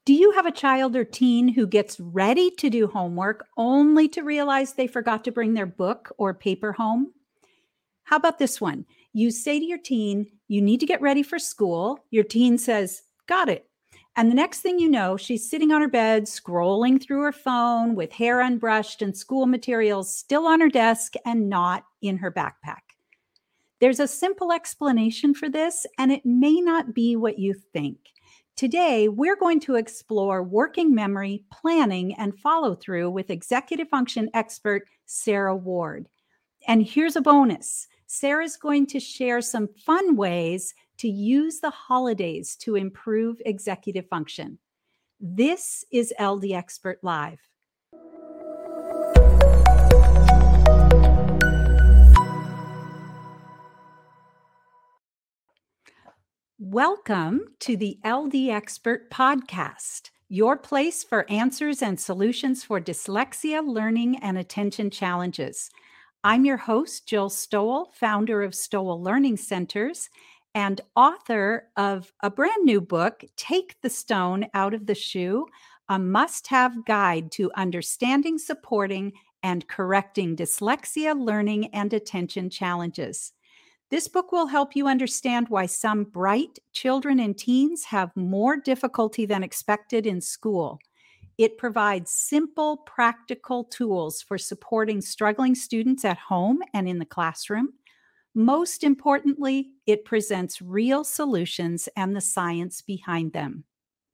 Do you have a child or teen who gets ready to do homework only to realize they forgot to bring their book or paper home? How about this one? You say to your teen, you need to get ready for school. Your teen says, got it. And the next thing you know, she's sitting on her bed, scrolling through her phone with hair unbrushed and school materials still on her desk and not in her backpack. There's a simple explanation for this, and it may not be what you think. Today, we're going to explore working memory, planning, and follow through with executive function expert Sarah Ward. And here's a bonus. Sarah's going to share some fun ways to use the holidays to improve executive function. This is LD Expert Live. Welcome to the LD Expert Podcast, your place for answers and solutions for dyslexia, learning, and attention challenges. I'm your host, Jill Stowell, founder of Stowell Learning Centers and author of a brand new book, Take the Stone Out of the Shoe, a must-have guide to understanding, supporting, and correcting dyslexia, learning, and attention challenges. This book will help you understand why some bright children and teens have more difficulty than expected in school. It provides simple, practical tools for supporting struggling students at home and in the classroom. Most importantly, it presents real solutions and the science behind them.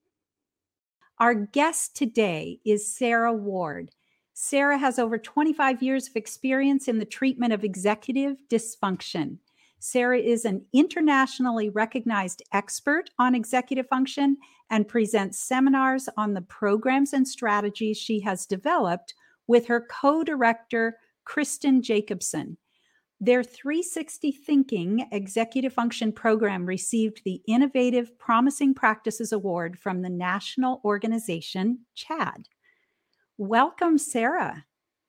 Our guest today is Sarah Ward. Sarah has over 25 years of experience in the treatment of executive dysfunction. Sarah is an internationally recognized expert on executive function and presents seminars on the programs and strategies she has developed with her co-director, Kristen Jacobson. Their 360 Thinking Executive Function program received the Innovative Promising Practices Award from the national organization, CHADD. Welcome, Sarah.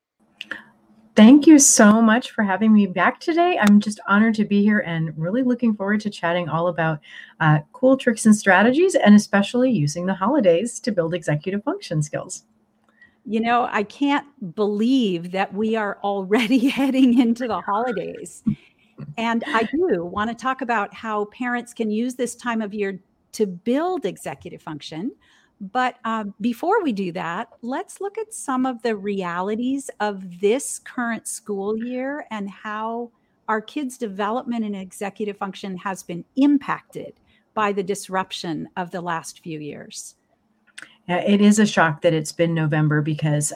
Thank you so much for having me back today. I'm just honored to be here and really looking forward to chatting all about cool tricks and strategies, and especially using the holidays to build executive function skills. You know, I can't believe that we are already heading into the holidays. And I do want to talk about how parents can use this time of year to build executive function. But before we do that, let's look at some of the realities of this current school year and how our kids' development in executive function has been impacted by the disruption of the last few years. It is a shock that it's been November because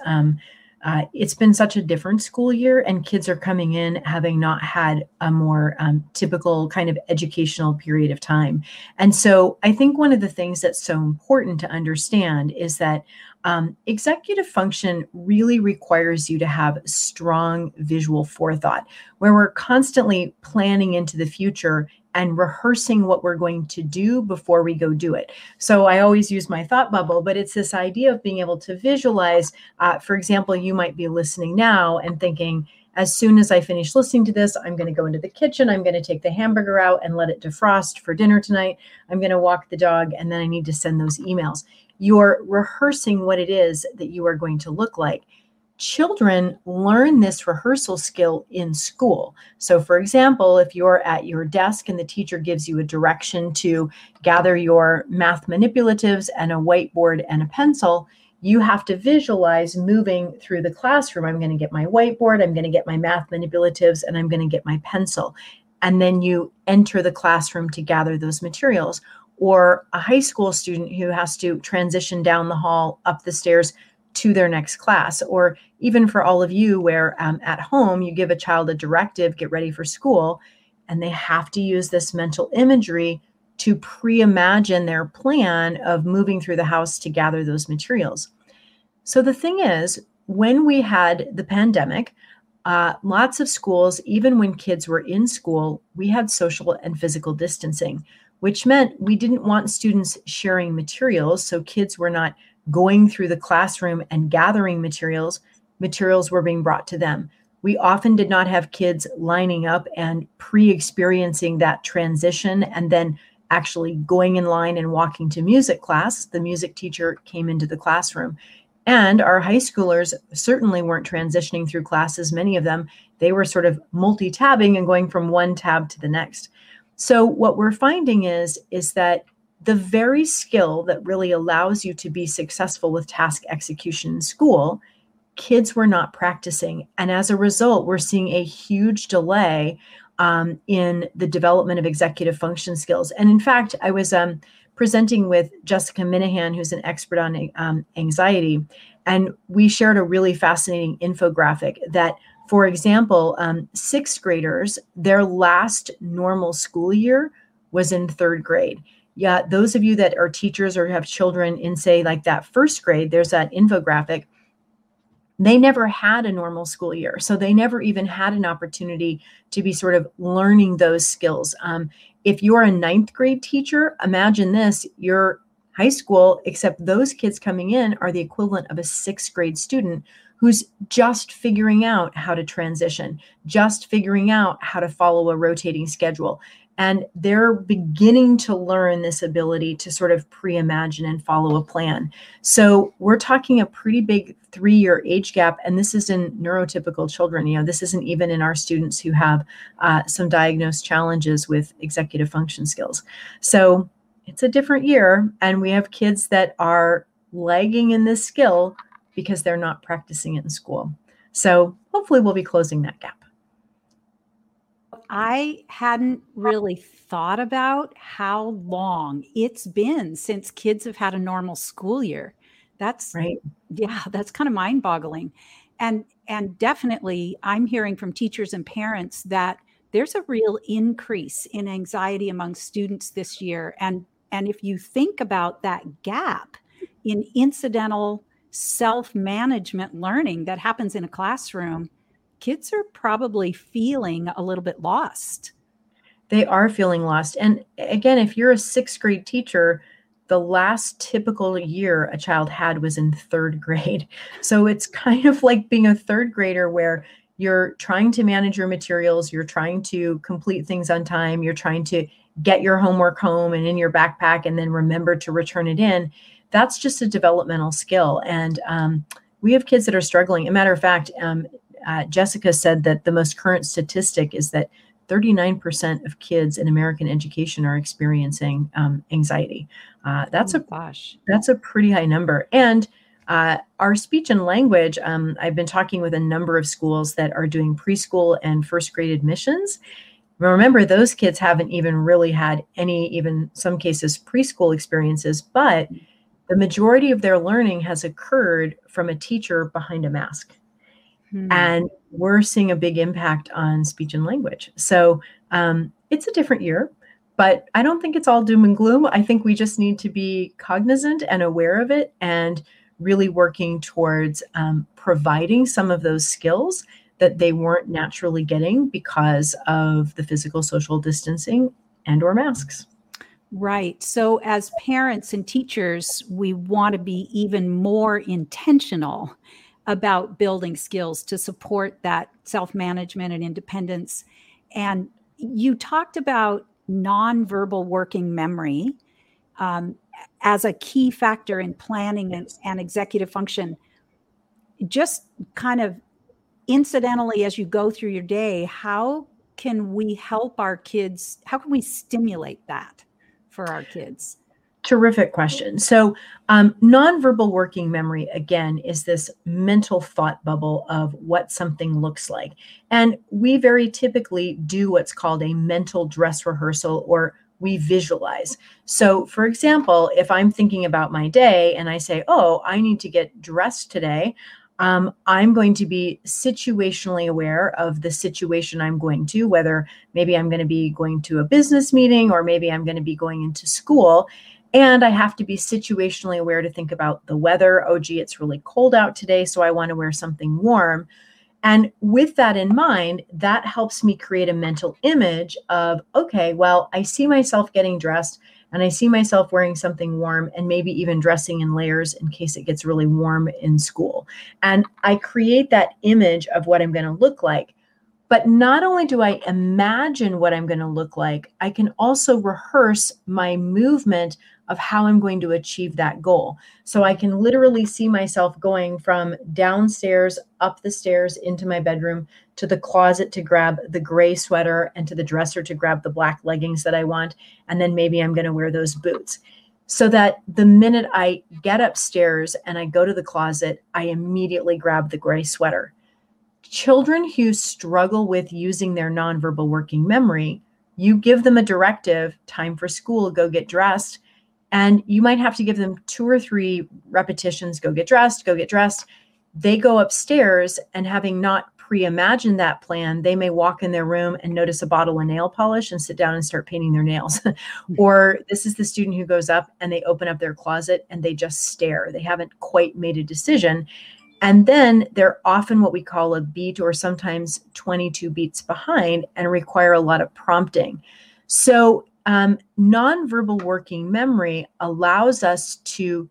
it's been such a different school year, and kids are coming in having not had a more typical kind of educational period of time. And so I think one of the things that's so important to understand is that executive function really requires you to have strong visual forethought, where we're constantly planning into the future and rehearsing what we're going to do before we go do it. So I always use my thought bubble, but it's this idea of being able to visualize. For example, you might be listening now and thinking, as soon as I finish listening to this, I'm going to go into the kitchen. I'm going to take the hamburger out and let it defrost for dinner tonight. I'm going to walk the dog, and then I need to send those emails. You're rehearsing what it is that you are going to look like. Children learn this rehearsal skill in school. So for example, if you're at your desk and the teacher gives you a direction to gather your math manipulatives and a whiteboard and a pencil, you have to visualize moving through the classroom. I'm going to get my whiteboard, I'm going to get my math manipulatives, and I'm going to get my pencil. And then you enter the classroom to gather those materials. Or a high school student who has to transition down the hall, up the stairs to their next class. Or even for all of you where at home, you give a child a directive, get ready for school, and they have to use this mental imagery to pre-imagine their plan of moving through the house to gather those materials. So the thing is, when we had the pandemic, lots of schools, even when kids were in school, we had social and physical distancing, which meant we didn't want students sharing materials. So kids were not going through the classroom and gathering materials. Materials were being brought to them. We often did not have kids lining up and pre-experiencing that transition and then actually going in line and walking to music class. The music teacher came into the classroom. And our high schoolers certainly weren't transitioning through classes. Many of them, they were sort of multi-tabbing and going from one tab to the next. So what we're finding is that the very skill that really allows you to be successful with task execution in school, kids were not practicing. And as a result, we're seeing a huge delay in the development of executive function skills. And in fact, I was presenting with Jessica Minahan, who's an expert on anxiety, and we shared a really fascinating infographic that, for example, sixth graders, their last normal school year was in third grade. Yeah, those of you that are teachers or have children in, say, like that first grade, there's that infographic. They never had a normal school year. So they never even had an opportunity to be sort of learning those skills. If you're a ninth grade teacher, imagine this, you're high school, except those kids coming in are the equivalent of a sixth grade student who's just figuring out how to transition, just figuring out how to follow a rotating schedule. And they're beginning to learn this ability to sort of pre-imagine and follow a plan. So we're talking a pretty big 3-year age gap, and this is in neurotypical children. You know, this isn't even in our students who have some diagnosed challenges with executive function skills. So it's a different year, and we have kids that are lagging in this skill because they're not practicing it in school. So hopefully we'll be closing that gap. I hadn't really thought about how long it's been since kids have had a normal school year. That's right. Yeah, that's kind of mind-boggling. And definitely I'm hearing from teachers and parents that there's a real increase in anxiety among students this year. And if you think about that gap in incidental self-management learning that happens in a classroom, kids are probably feeling a little bit lost. They are feeling lost. And again, if you're a sixth grade teacher, the last typical year a child had was in third grade. So it's kind of like being a third grader where you're trying to manage your materials, you're trying to complete things on time, you're trying to get your homework home and in your backpack and then remember to return it in. That's just a developmental skill. And we have kids that are struggling. As a matter of fact, Jessica said that the most current statistic is that 39% of kids in American education are experiencing anxiety. That's a pretty high number. And our speech and language, I've been talking with a number of schools that are doing preschool and first grade admissions. Remember, those kids haven't even really had any, even some cases, preschool experiences, but the majority of their learning has occurred from a teacher behind a mask. And we're seeing a big impact on speech and language. So it's a different year, but I don't think it's all doom and gloom. I think we just need to be cognizant and aware of it and really working towards providing some of those skills that they weren't naturally getting because of the physical social distancing and or masks. Right. So as parents and teachers, we want to be even more intentional about building skills to support that self-management and independence. And you talked about nonverbal working memory as a key factor in planning and executive function. Just kind of incidentally, as you go through your day, how can we help our kids? How can we stimulate that for our kids? Terrific question. So nonverbal working memory, again, is this mental thought bubble of what something looks like. And we very typically do what's called a mental dress rehearsal, or we visualize. So for example, if I'm thinking about my day and I say, oh, I need to get dressed today, I'm going to be situationally aware of the situation I'm going to, whether maybe I'm going to be going to a business meeting or maybe I'm going to be going into school. And I have to be situationally aware to think about the weather. Oh, gee, it's really cold out today, so I want to wear something warm. And with that in mind, that helps me create a mental image of, okay, well, I see myself getting dressed and I see myself wearing something warm and maybe even dressing in layers in case it gets really warm in school. And I create that image of what I'm going to look like. But not only do I imagine what I'm going to look like, I can also rehearse my movement of how I'm going to achieve that goal. So I can literally see myself going from downstairs, up the stairs, into my bedroom, to the closet to grab the gray sweater, and to the dresser to grab the black leggings that I want. And then maybe I'm going to wear those boots. So that the minute I get upstairs and I go to the closet, I immediately grab the gray sweater. Children who struggle with using their nonverbal working memory, you give them a directive, time for school, go get dressed. And you might have to give them 2 or 3 repetitions, go get dressed, go get dressed. They go upstairs, and having not pre-imagined that plan, they may walk in their room and notice a bottle of nail polish and sit down and start painting their nails. Or this is the student who goes up and they open up their closet and they just stare. They haven't quite made a decision. And then they're often what we call a beat, or sometimes 22 beats behind, and require a lot of prompting. So nonverbal working memory allows us to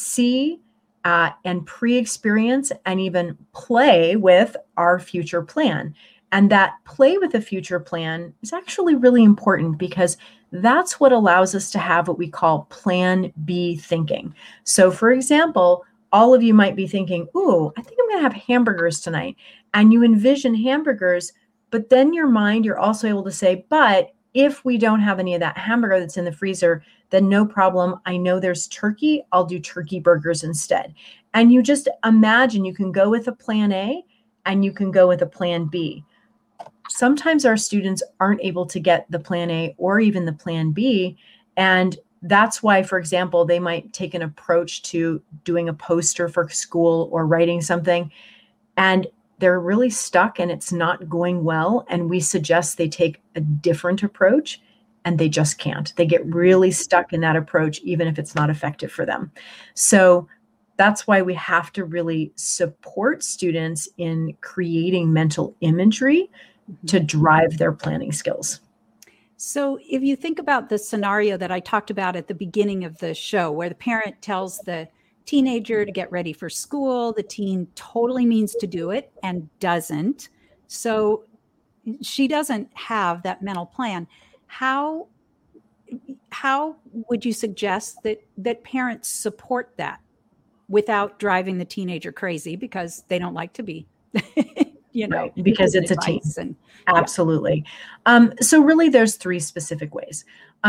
see and pre-experience and even play with our future plan. And that play with a future plan is actually really important, because that's what allows us to have what we call plan B thinking. So for example, all of you might be thinking, ooh, I think I'm going to have hamburgers tonight. And you envision hamburgers, but then your mind, you're also able to say, but if we don't have any of that hamburger that's in the freezer, then no problem. I know there's turkey. I'll do turkey burgers instead. And you just imagine you can go with a plan A and you can go with a plan B. Sometimes our students aren't able to get the plan A or even the plan B. And that's why, for example, they might take an approach to doing a poster for school or writing something, and they're really stuck and it's not going well. And we suggest they take a different approach, and they just can't. They get really stuck in that approach, even if it's not effective for them. So that's why we have to really support students in creating mental imagery to drive their planning skills. So if you think about the scenario that I talked about at the beginning of the show, where the parent tells the teenager to get ready for school, the teen totally means to do it and doesn't. So she doesn't have that mental plan. How would you suggest that parents support that without driving the teenager crazy, because they don't like to be right, because it's a teen. And, absolutely. So really there's 3 specific ways.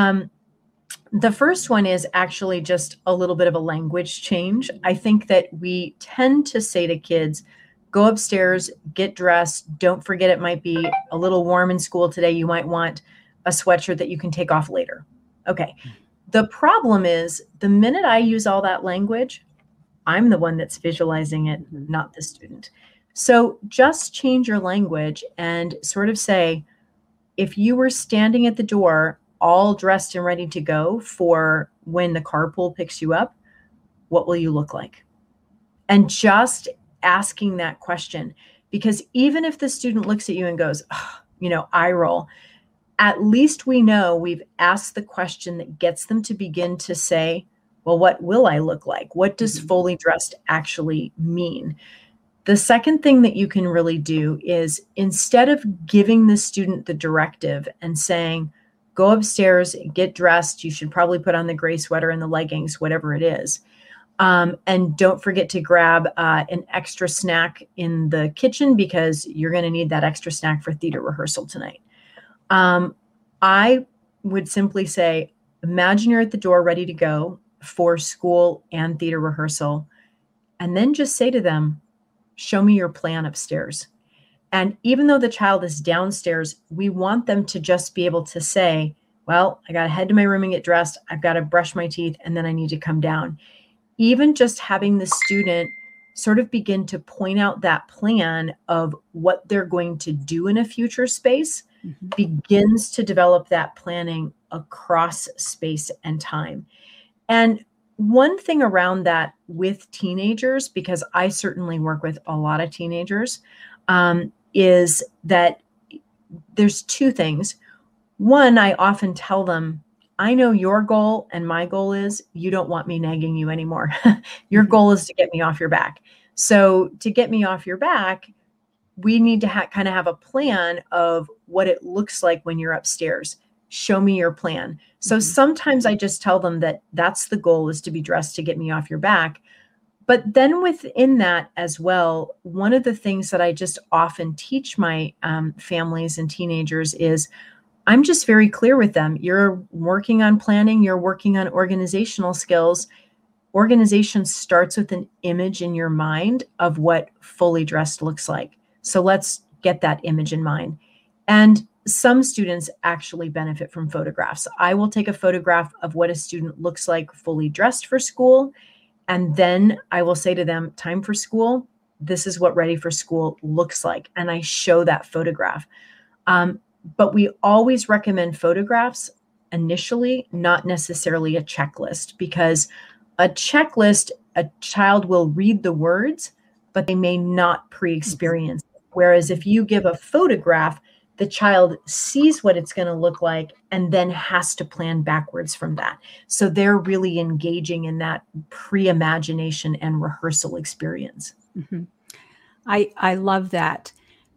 The first one is actually just a little bit of a language change. I think that we tend to say to kids, go upstairs, get dressed. Don't forget it might be a little warm in school today. You might want a sweatshirt that you can take off later. Okay. The problem is, the minute I use all that language, I'm the one that's visualizing it, not the student. So just change your language and sort of say, if you were standing at the door, all dressed and ready to go for when the carpool picks you up, what will you look like? And just asking that question, because even if the student looks at you and goes, oh, eye roll, at least we know we've asked the question that gets them to begin to say, well, what will I look like? What does fully dressed actually mean? The second thing that you can really do is, instead of giving the student the directive and saying, go upstairs, get dressed, you should probably put on the gray sweater and the leggings, whatever it is, and don't forget to grab an extra snack in the kitchen, because you're going to need that extra snack for theater rehearsal tonight. I would simply say, imagine you're at the door ready to go for school and theater rehearsal, and then just say to them, show me your plan upstairs. And even though the child is downstairs, we want them to just be able to say, well, I got to head to my room and get dressed. I've got to brush my teeth, and then I need to come down. Even just having the student sort of begin to point out that plan of what they're going to do in a future space begins to develop that planning across space and time. And one thing around that with teenagers, because I certainly work with a lot of teenagers, is that there's 2 things. One, I often tell them, I know your goal and my goal is you don't want me nagging you anymore. Your goal is to get me off your back. So to get me off your back, we need to kind of have a plan of what it looks like when you're upstairs. Show me your plan. So sometimes I just tell them that that's the goal, is to be dressed to get me off your back. But then within that as well, one of the things that I just often teach my families and teenagers is I'm just very clear with them. You're working on planning, you're working on organizational skills. Organization starts with an image in your mind of what fully dressed looks like. So let's get that image in mind. And some students actually benefit from photographs. I will take a photograph of what a student looks like fully dressed for school. And then I will say to them, time for school. This is what ready for school looks like. And I show that photograph. But we always recommend photographs initially, not necessarily a checklist, because a checklist, a child will read the words, but they may not pre-experience. Whereas if you give a photograph, the child sees what it's going to look like and then has to plan backwards from that. So they're really engaging in that pre-imagination and rehearsal experience. Mm-hmm. I love that.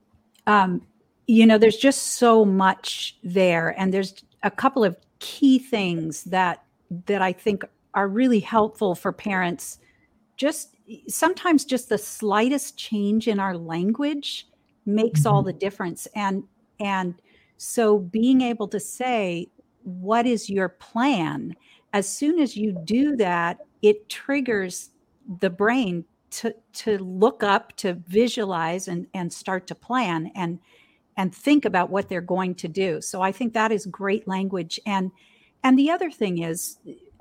There's just so much there. And there's a couple of key things that I think are really helpful for parents. Sometimes just the slightest change in our language makes all the difference. And so being able to say, what is your plan? As soon as you do that, it triggers the brain to look up, to visualize and start to plan and think about what they're going to do. So I think that is great language. And the other thing is,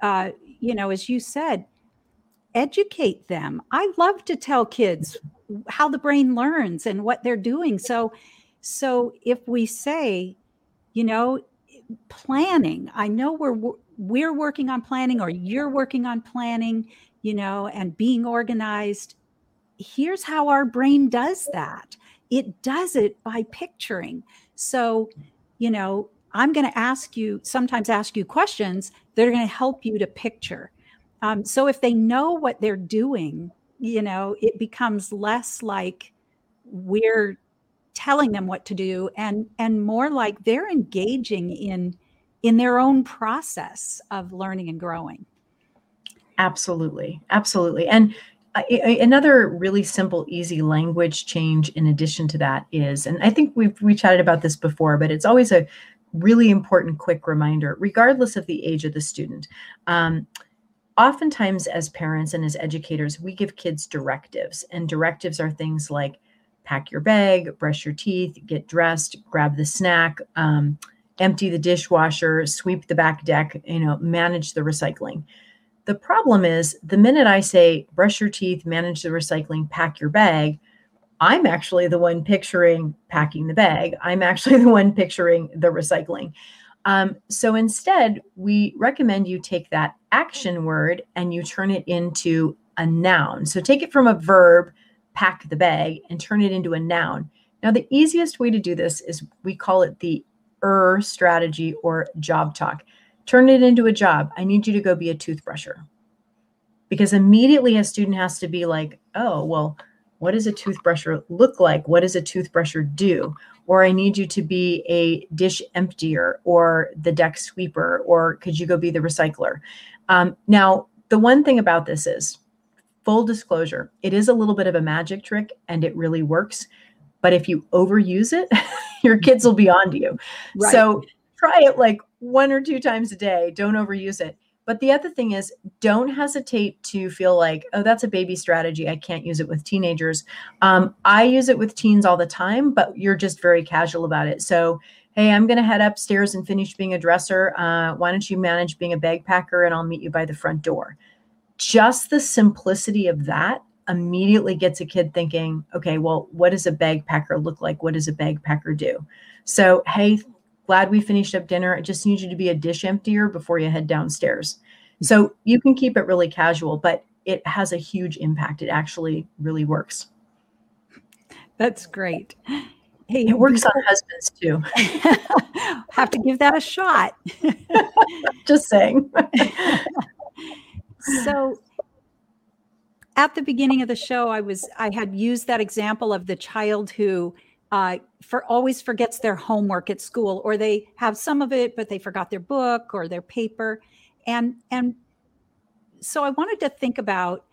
as you said, educate them. I love to tell kids how the brain learns and what they're doing. So if we say, planning, I know we're working on planning, or you're working on planning, and being organized. Here's how our brain does that. It does it by picturing. So, I'm going to sometimes ask you questions that are going to help you to picture. So if they know what they're doing, it becomes less like we're telling them what to do and more like they're engaging in their own process of learning and growing. Absolutely. Absolutely. And another really simple, easy language change in addition to that is, and I think we chatted about this before, but it's always a really important quick reminder, regardless of the age of the student. Oftentimes as parents and as educators, we give kids directives, and directives are things like pack your bag, brush your teeth, get dressed, grab the snack, empty the dishwasher, sweep the back deck, manage the recycling. The problem is the minute I say brush your teeth, manage the recycling, pack your bag, I'm actually the one picturing packing the bag. I'm actually the one picturing the recycling. So instead, we recommend you take that action word and you turn it into a noun. So take it from a verb, pack the bag, and turn it into a noun. Now, the easiest way to do this is we call it the strategy or job talk. Turn it into a job. I need you to go be a toothbrusher. Because immediately a student has to be like, oh, well, what does a toothbrusher look like? What does a toothbrusher do? Or I need you to be a dish emptier or the deck sweeper, or could you go be the recycler? Now, the one thing about this is, full disclosure, it is a little bit of a magic trick and it really works. But if you overuse it, your kids will be on to you. Right. So try it like 1 or 2 times a day. Don't overuse it. But the other thing is, don't hesitate to feel like, oh, that's a baby strategy. I can't use it with teenagers. I use it with teens all the time, but you're just very casual about it. So, hey, I'm going to head upstairs and finish being a dresser. Why don't you manage being a bag packer and I'll meet you by the front door. Just the simplicity of that immediately gets a kid thinking, okay, well, what does a bag packer look like? What does a bag packer do? So, hey, glad we finished up dinner. I just need you to be a dish emptier before you head downstairs. So you can keep it really casual, but it has a huge impact. It actually really works. That's great. Hey, it works on husbands too. Have to give that a shot. Just saying. So at the beginning of the show, I had used that example of the child who always forgets their homework at school, or they have some of it, but they forgot their book or their paper. And so I wanted to think about,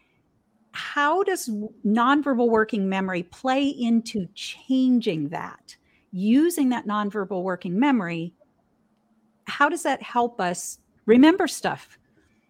how does nonverbal working memory play into changing that? Using that nonverbal working memory, how does that help us remember stuff?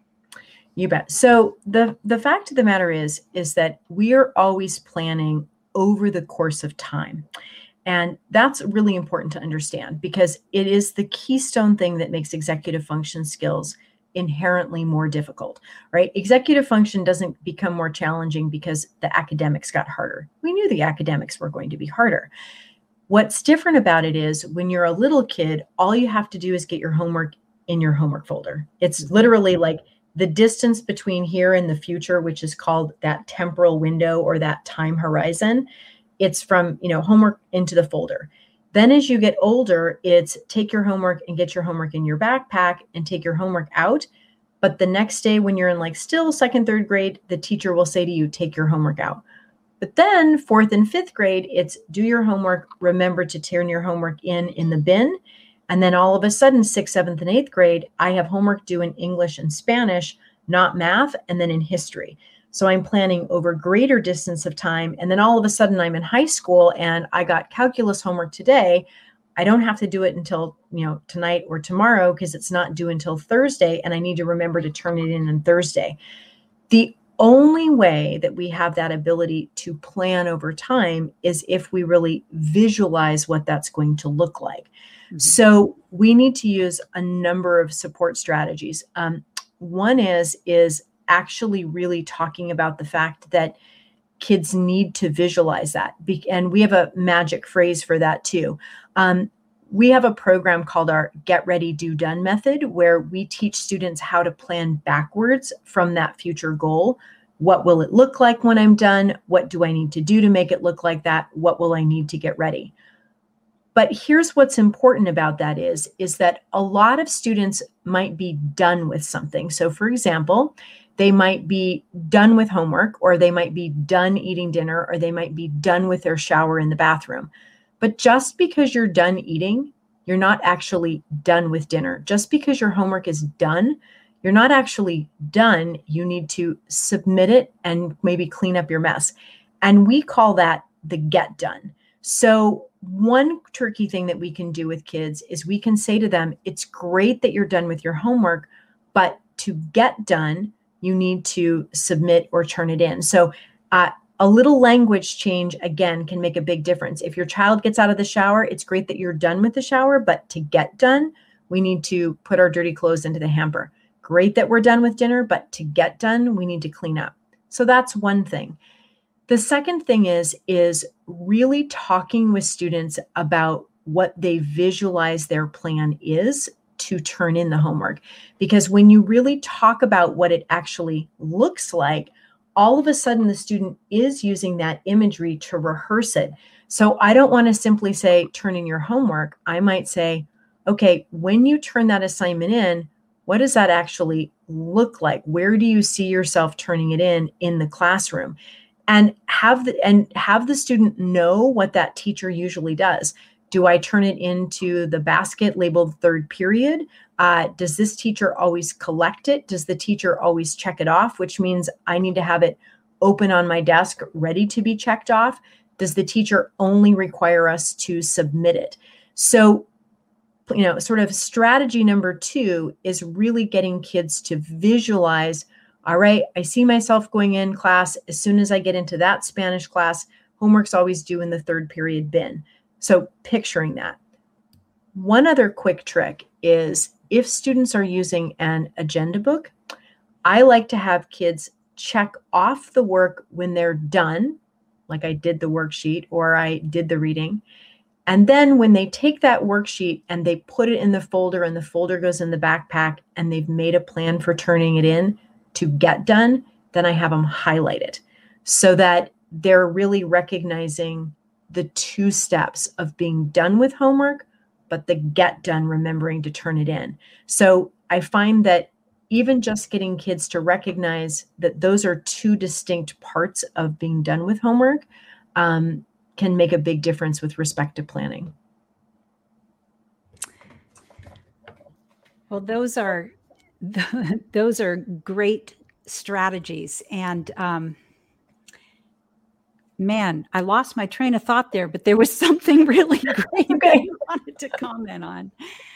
You bet. So the fact of the matter is that we are always planning over the course of time. And that's really important to understand, because it is the keystone thing that makes executive function skills inherently more difficult, right? Executive function doesn't become more challenging because the academics got harder. We knew the academics were going to be harder. What's different about it is, when you're a little kid, all you have to do is get your homework in your homework folder. It's literally like the distance between here and the future, which is called that temporal window or that time horizon. It's from, homework into the folder. Then as you get older, it's take your homework and get your homework in your backpack and take your homework out. But the next day, when you're in still second, third grade, the teacher will say to you, take your homework out. But then fourth and fifth grade, it's do your homework, remember to turn your homework in the bin. And then all of a sudden, sixth, seventh, and eighth grade, I have homework due in English and Spanish, not math, and then in history. So I'm planning over greater distance of time. And then all of a sudden I'm in high school and I got calculus homework today. I don't have to do it until, tonight or tomorrow, because it's not due until Thursday. And I need to remember to turn it in on Thursday. The only way that we have that ability to plan over time is if we really visualize what that's going to look like. Mm-hmm. So we need to use a number of support strategies. One is actually really talking about the fact that kids need to visualize that. And we have a magic phrase for that too. We have a program called our Get Ready, Do Done method, where we teach students how to plan backwards from that future goal. What will it look like when I'm done? What do I need to do to make it look like that? What will I need to get ready? But here's what's important about that is that a lot of students might be done with something. So for example, they might be done with homework, or they might be done eating dinner, or they might be done with their shower in the bathroom. But just because you're done eating, you're not actually done with dinner. Just because your homework is done, you're not actually done. You need to submit it and maybe clean up your mess. And we call that the get done. So one tricky thing that we can do with kids is we can say to them, it's great that you're done with your homework, but to get done, you need to submit or turn it in. So a little language change, again, can make a big difference. If your child gets out of the shower, it's great that you're done with the shower, but to get done, we need to put our dirty clothes into the hamper. Great that we're done with dinner, but to get done, we need to clean up. So that's one thing. The second thing is really talking with students about what they visualize their plan is to turn in the homework. Because when you really talk about what it actually looks like, all of a sudden the student is using that imagery to rehearse it. So I don't want to simply say, turn in your homework. I might say, okay, when you turn that assignment in, what does that actually look like? Where do you see yourself turning it in the classroom? And have the student know what that teacher usually does. Do I turn it into the basket labeled third period? Does this teacher always collect it? Does the teacher always check it off? Which means I need to have it open on my desk, ready to be checked off. Does the teacher only require us to submit it? So, sort of strategy number 2 is really getting kids to visualize, all right, I see myself going in class. As soon as I get into that Spanish class, homework's always due in the third period bin. So picturing that. One other quick trick is, if students are using an agenda book, I like to have kids check off the work when they're done, like I did the worksheet or I did the reading. And then when they take that worksheet and they put it in the folder and the folder goes in the backpack and they've made a plan for turning it in to get done, then I have them highlight it so that they're really recognizing the 2 steps of being done with homework, but the get done, remembering to turn it in. So I find that even just getting kids to recognize that those are two distinct parts of being done with homework can make a big difference with respect to planning. Well, those are great strategies. And man, I lost my train of thought there, but there was something really great that I wanted to comment on.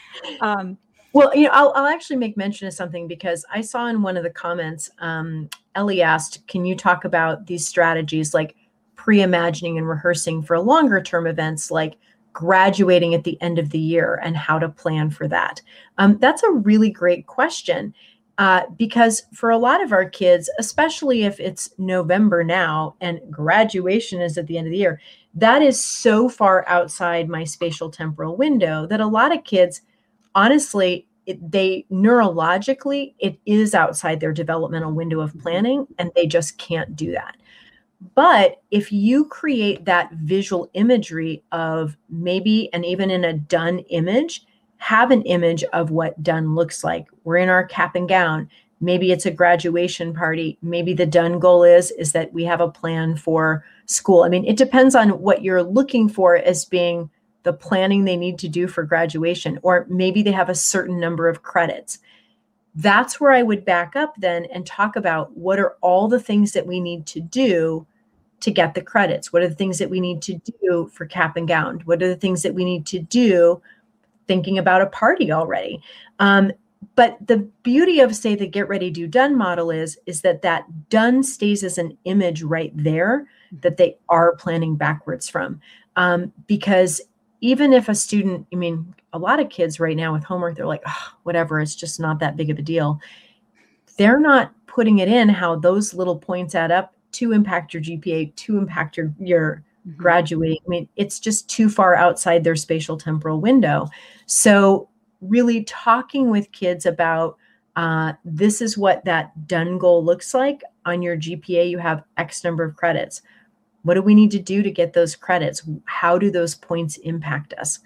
Well, I'll actually make mention of something, because I saw in one of the comments, Ellie asked, can you talk about these strategies like pre-imagining and rehearsing for longer term events like graduating at the end of the year and how to plan for that? That's a really great question, because for a lot of our kids, especially if it's November now and graduation is at the end of the year, that is so far outside my spatial temporal window that a lot of kids, honestly, they neurologically, it is outside their developmental window of planning, and they just can't do that. But if you create that visual imagery of maybe, and even in a done image, have an image of what done looks like. We're in our cap and gown. Maybe it's a graduation party. Maybe the done goal is that we have a plan for school. I mean, it depends on what you're looking for as being the planning they need to do for graduation, or maybe they have a certain number of credits. That's where I would back up then and talk about what are all the things that we need to do to get the credits? What are the things that we need to do for cap and gown? What are the things that we need to do thinking about a party already? But the beauty of, say, the get ready, do done model is that done stays as an image right there that they are planning backwards from. Because even if a student, I mean, a lot of kids right now with homework, they're like, oh, whatever, it's just not that big of a deal. They're not putting it in how those little points add up to impact your GPA, to impact your graduating. I mean, it's just too far outside their spatial temporal window. So really talking with kids about this is what that done goal looks like. On your GPA, you have X number of credits. What do we need to do to get those credits? How do those points impact us?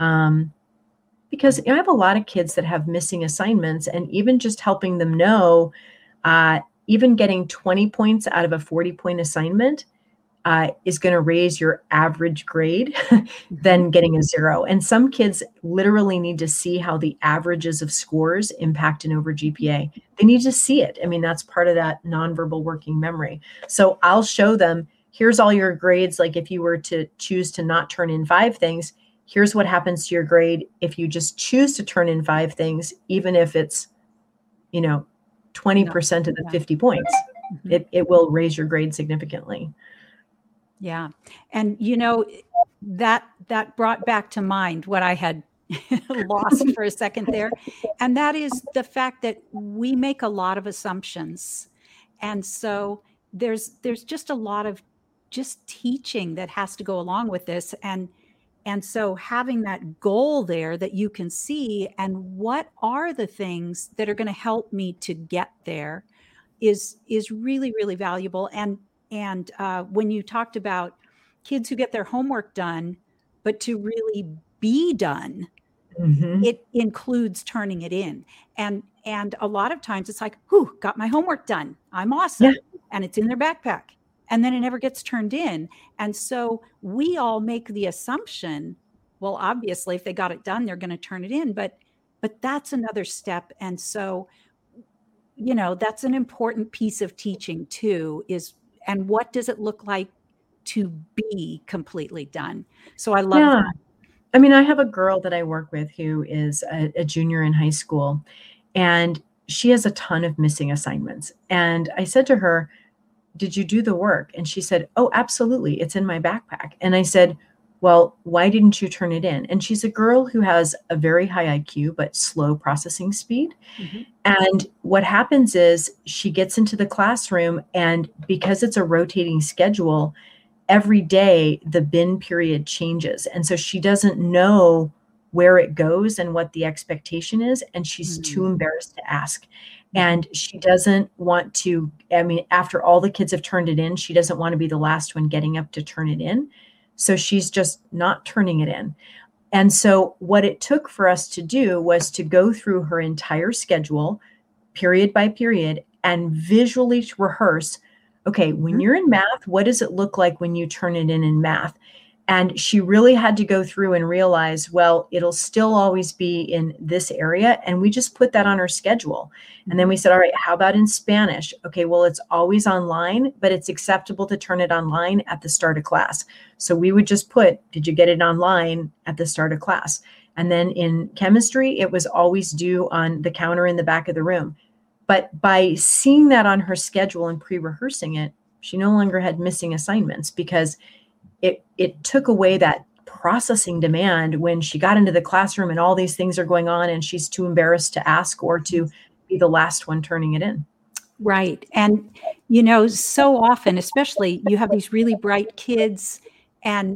Because I have a lot of kids that have missing assignments, and even just helping them know, even getting 20 points out of a 40-point assignment is going to raise your average grade than getting a 0. And some kids literally need to see how the averages of scores impact an over GPA. They need to see it. I mean, that's part of that nonverbal working memory. So I'll show them, here's all your grades. Like if you were to choose to not turn in 5 things, here's what happens to your grade if you just choose to turn in 5 things, even if it's, 20% of the 50 points. It will raise your grade significantly. Yeah. And, that brought back to mind what I had lost for a second there. And that is the fact that we make a lot of assumptions. And so there's just a lot of just teaching that has to go along with this. And so having that goal there that you can see, and what are the things that are going to help me to get there is really, really valuable. And when you talked about kids who get their homework done, but to really be done, it includes turning it in. And a lot of times it's like, whew, got my homework done. I'm awesome. Yeah. And it's in their backpack. And then it never gets turned in. And so we all make the assumption, well, obviously, if they got it done, they're going to turn it in. But that's another step. And so, that's an important piece of teaching too, and what does it look like to be completely done? So I love that. I mean, I have a girl that I work with who is a junior in high school, and she has a ton of missing assignments. And I said to her, did you do the work? And she said, oh, absolutely. It's in my backpack. And I said, well, why didn't you turn it in? And she's a girl who has a very high IQ, but slow processing speed. And what happens is she gets into the classroom, and because it's a rotating schedule, every day the bin period changes. And so she doesn't know where it goes and what the expectation is. And she's too embarrassed to ask. And she doesn't want to, after all the kids have turned it in, she doesn't want to be the last one getting up to turn it in. So she's just not turning it in. And so what it took for us to do was to go through her entire schedule, period by period and visually rehearse, okay, when you're in math, what does it look like when you turn it in math? And she really had to go through and realize, well, it'll still always be in this area. And we just put that on her schedule. And then we said, all right, how about in Spanish? Okay, well, it's always online, but it's acceptable to turn it online at the start of class. So we would just put, did you get it online at the start of class? And then in chemistry, it was always due on the counter in the back of the room. But by seeing that on her schedule and pre-rehearsing it, she no longer had missing assignments because it took away that processing demand when she got into the classroom and all these things are going on and she's too embarrassed to ask or to be the last one turning it in. Right. And, so often, especially you have these really bright kids and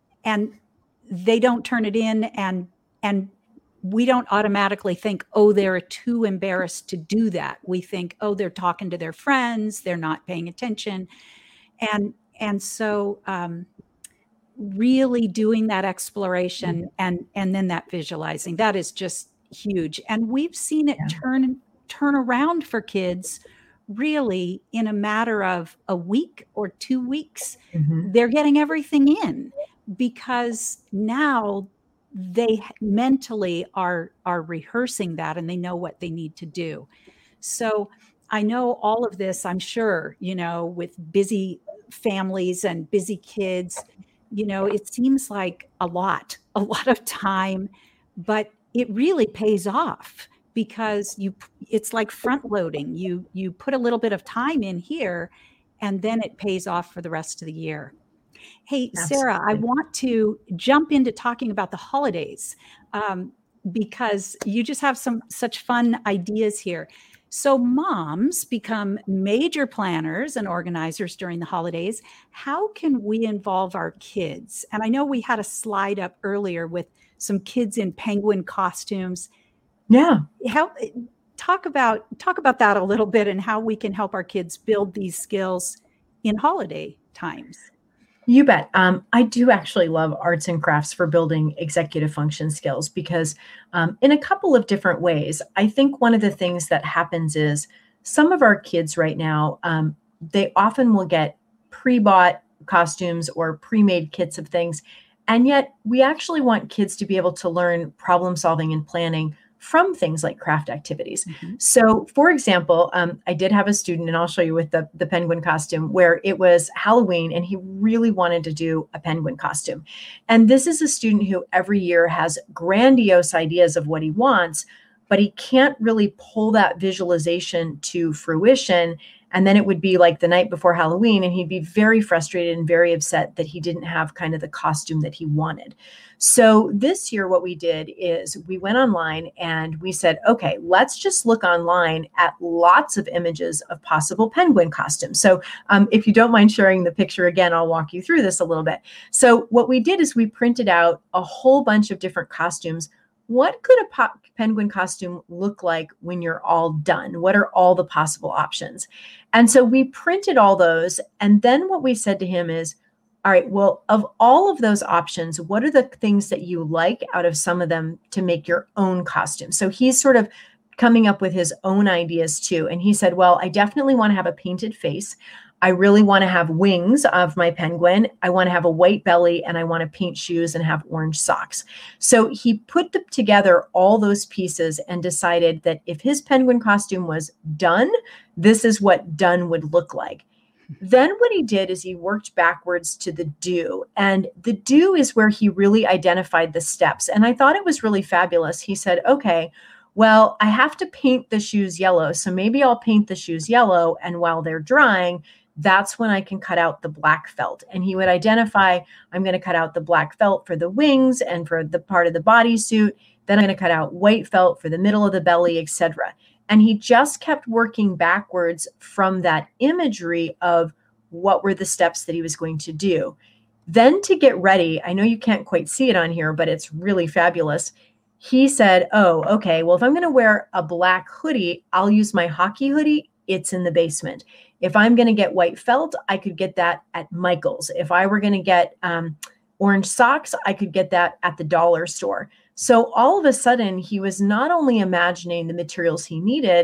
they don't turn it in and we don't automatically think, oh, they're too embarrassed to do that. We think, oh, they're talking to their friends, they're not paying attention. And so really doing that exploration and then that visualizing, that is just huge. And we've seen it turn around for kids really in a matter of a week or 2 weeks. They're getting everything in because now they mentally are rehearsing that and they know what they need to do. So I know all of this, I'm sure, with busy families and busy kids, it seems like a lot of time, but it really pays off because it's like front loading. You put a little bit of time in here and then it pays off for the rest of the year. Hey, Sarah, I want to jump into talking about the holidays because you just have such fun ideas here. So moms become major planners and organizers during the holidays. How can we involve our kids? And I know we had a slide up earlier with some kids in penguin costumes. Yeah. Talk about that a little bit and how we can help our kids build these skills in holiday times. You bet. I do actually love arts and crafts for building executive function skills because in a couple of different ways, I think one of the things that happens is some of our kids right now, they often will get pre-bought costumes or pre-made kits of things. And yet we actually want kids to be able to learn problem solving and planning from things like craft activities. So for example, I did have a student, and I'll show you with the penguin costume, where it was Halloween and he really wanted to do a penguin costume. And this is a student who every year has grandiose ideas of what he wants, but he can't really pull that visualization to fruition. And then it would be like the night before Halloween, and he'd be very frustrated and very upset that he didn't have kind of the costume that he wanted. So this year, what we did is we went online and we said, okay, let's just look online at lots of images of possible penguin costumes. So if you don't mind sharing the picture again, I'll walk you through this a little bit. So what we did is we printed out a whole bunch of different costumes. What could a penguin costume look like when you're all done? What are all the possible options? And so we printed all those. And then what we said to him is, all right, well, of all of those options, what are the things that you like out of some of them to make your own costume? So he's sort of coming up with his own ideas too. And he said, well, I definitely want to have a painted face. I really want to have wings of my penguin. I want to have a white belly, and I want to paint shoes and have orange socks. So he put together all those pieces and decided that if his penguin costume was done, this is what done would look like. Then what he did is he worked backwards to the do. And the do is where he really identified the steps. And I thought it was really fabulous. He said, okay, well, I have to paint the shoes yellow. So maybe I'll paint the shoes yellow. And while they're drying, that's when I can cut out the black felt. And he would identify, I'm going to cut out the black felt for the wings and for the part of the bodysuit. Then I'm going to cut out white felt for the middle of the belly, etc. And he just kept working backwards from that imagery of what were the steps that he was going to do. Then to get ready, I know you can't quite see it on here, but it's really fabulous. He said, oh, okay, well, if I'm going to wear a black hoodie, I'll use my hockey hoodie. It's in the basement. If I'm going to get white felt, I could get that at Michael's. If I were going to get orange socks, I could get that at the dollar store. So all of a sudden, he was not only imagining the materials he needed,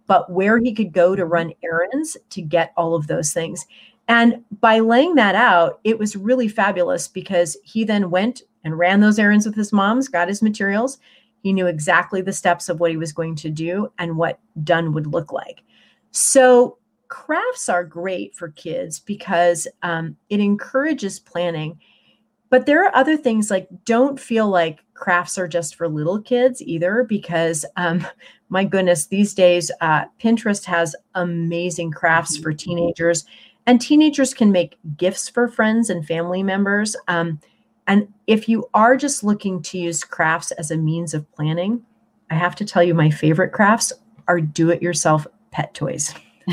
but where he could go to run errands to get all of those things. And by laying that out, it was really fabulous because he then went and ran those errands with his moms, got his materials. He knew exactly the steps of what he was going to do and what done would look like. So crafts are great for kids because it encourages planning. But there are other things, like, don't feel like crafts are just for little kids either, because my goodness, these days, Pinterest has amazing crafts for teenagers, and teenagers can make gifts for friends and family members. And if you are just looking to use crafts as a means of planning, I have to tell you, my favorite crafts are do-it-yourself pet toys.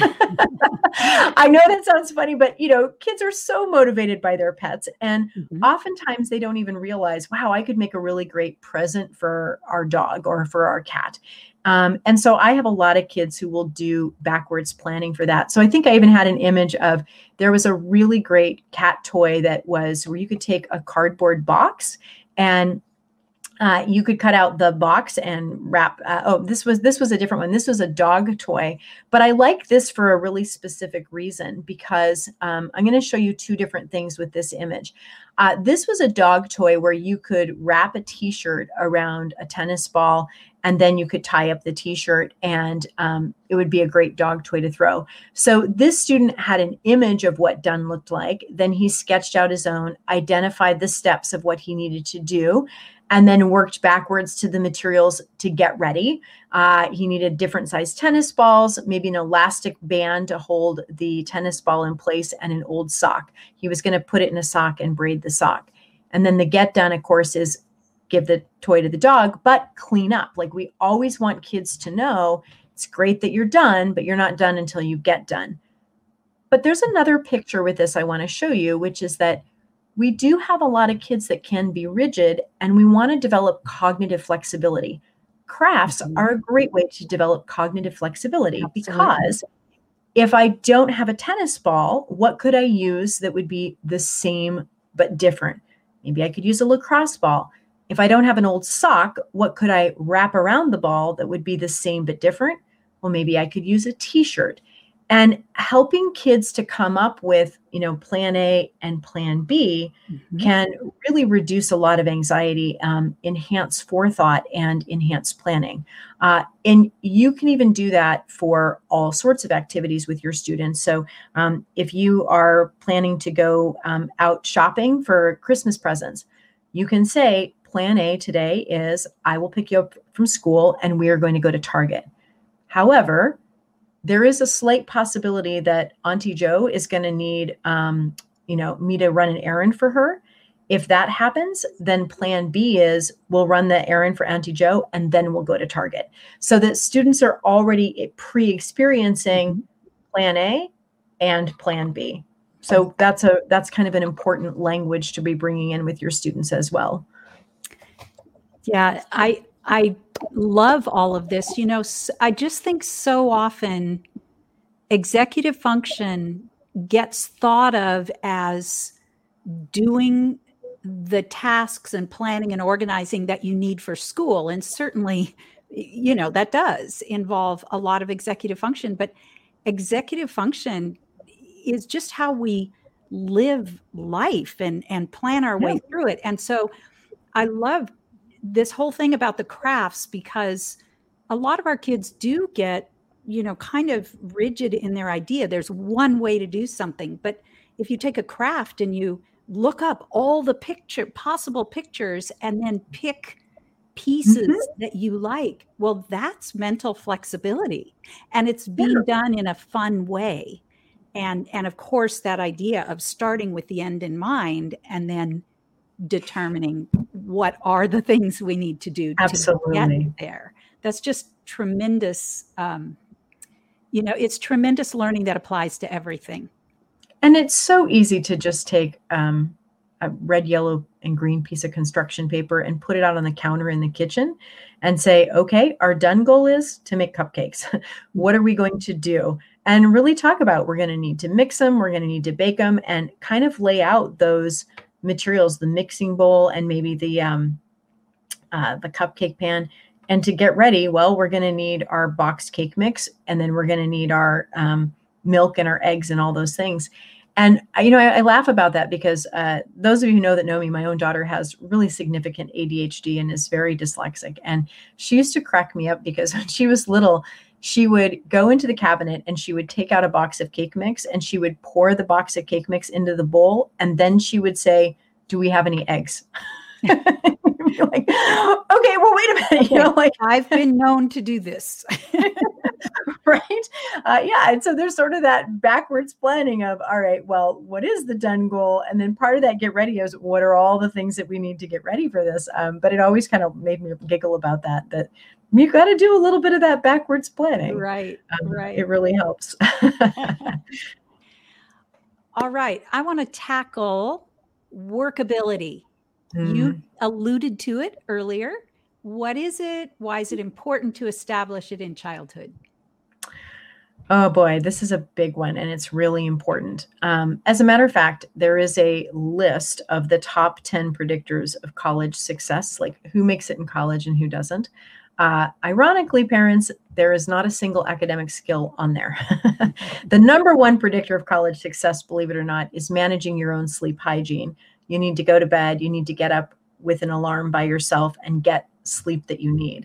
I know that sounds funny, but kids are so motivated by their pets, and oftentimes they don't even realize, wow, I could make a really great present for our dog or for our cat. And so I have a lot of kids who will do backwards planning for that. So I think I even had an image of, there was a really great cat toy that was where you could take a cardboard box and you could cut out the box and wrap. This was a different one. This was a dog toy, but I like this for a really specific reason, because I'm going to show you two different things with this image. This was a dog toy where you could wrap a t-shirt around a tennis ball, and then you could tie up the t-shirt, and it would be a great dog toy to throw. So this student had an image of what done looked like. Then he sketched out his own, identified the steps of what he needed to do, and then worked backwards to the materials to get ready. He needed different size tennis balls, maybe an elastic band to hold the tennis ball in place, and an old sock. He was going to put it in a sock and braid the sock. And then the get done, of course, is give the toy to the dog, but clean up. Like, we always want kids to know it's great that you're done, but you're not done until you get done. But there's another picture with this I want to show you, which is that we do have a lot of kids that can be rigid, and we want to develop cognitive flexibility. Crafts are a great way to develop cognitive flexibility. Absolutely. Because if I don't have a tennis ball, what could I use that would be the same but different? Maybe I could use a lacrosse ball. If I don't have an old sock, what could I wrap around the ball that would be the same but different? Well, maybe I could use a t-shirt. And helping kids to come up with, plan A and plan B can really reduce a lot of anxiety, enhance forethought, and enhance planning. And you can even do that for all sorts of activities with your students. So if you are planning to go out shopping for Christmas presents, you can say, plan A today is, I will pick you up from school and we are going to go to Target. However, there is a slight possibility that Auntie Jo is going to need, me to run an errand for her. If that happens, then plan B is we'll run the errand for Auntie Jo and then we'll go to Target. So that students are already pre-experiencing plan A and plan B. So that's kind of an important language to be bringing in with your students as well. Yeah, I love all of this. I just think so often executive function gets thought of as doing the tasks and planning and organizing that you need for school. And certainly, that does involve a lot of executive function, but executive function is just how we live life and plan our way through it. And so I love this whole thing about the crafts, because a lot of our kids do get, kind of rigid in their idea. There's one way to do something. But if you take a craft and you look up all the possible pictures and then pick pieces that you like, well, that's mental flexibility. And it's being done in a fun way. And of course, that idea of starting with the end in mind and then determining what are the things we need to do to get there. That's just tremendous. It's tremendous learning that applies to everything. And it's so easy to just take a red, yellow, and green piece of construction paper and put it out on the counter in the kitchen and say, okay, our done goal is to make cupcakes. What are we going to do? And really talk about, we're going to need to mix them, we're going to need to bake them, and kind of lay out those materials, the mixing bowl and maybe the cupcake pan, And to get ready, well, we're going to need our boxed cake mix, and then we're going to need our milk and our eggs and all those things. And I laugh about that because those of you who know me, my own daughter has really significant ADHD and is very dyslexic. And she used to crack me up because when she was little, she would go into the cabinet and she would take out a box of cake mix and she would pour the box of cake mix into the bowl. And then she would say, "Do we have any eggs?" You're like, okay, well, wait a minute. Okay. I've been known to do this. Right? Yeah. And so there's sort of that backwards planning of, all right, well, what is the done goal? And then part of that get ready is what are all the things that we need to get ready for this? But it always kind of made me giggle about that you got to do a little bit of that backwards planning. Right. Right. It really helps. All right. I want to tackle workability. You alluded to it earlier. What is it? Why is it important to establish it in childhood? Oh boy, this is a big one, and it's really important. As a matter of fact, there is a list of the top 10 predictors of college success, like who makes it in college and who doesn't. Ironically, parents, there is not a single academic skill on there. The number one predictor of college success, believe it or not, is managing your own sleep hygiene. You need to go to bed. You need to get up with an alarm by yourself and get sleep that you need.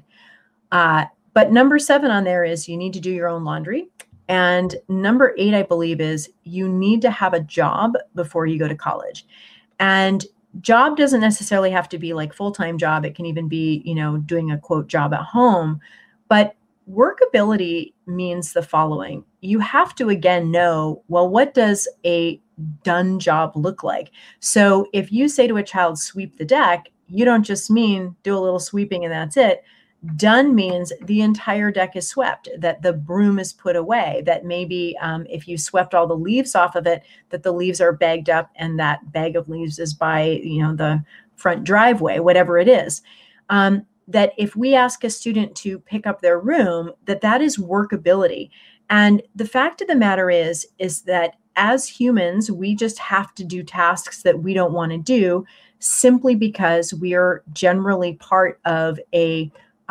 But number 7 on there is you need to do your own laundry. And number 8, I believe, is you need to have a job before you go to college. And job doesn't necessarily have to be like full-time job. It can even be, doing a quote job at home. But workability means the following. You have to, again, know, well, what does a done job look like? So if you say to a child, sweep the deck, you don't just mean do a little sweeping and that's it. Done means the entire deck is swept, that the broom is put away, that maybe if you swept all the leaves off of it, that the leaves are bagged up and that bag of leaves is by, the front driveway, whatever it is. That if we ask a student to pick up their room, that is workability. And the fact of the matter is that as humans, we just have to do tasks that we don't want to do simply because we are generally part of a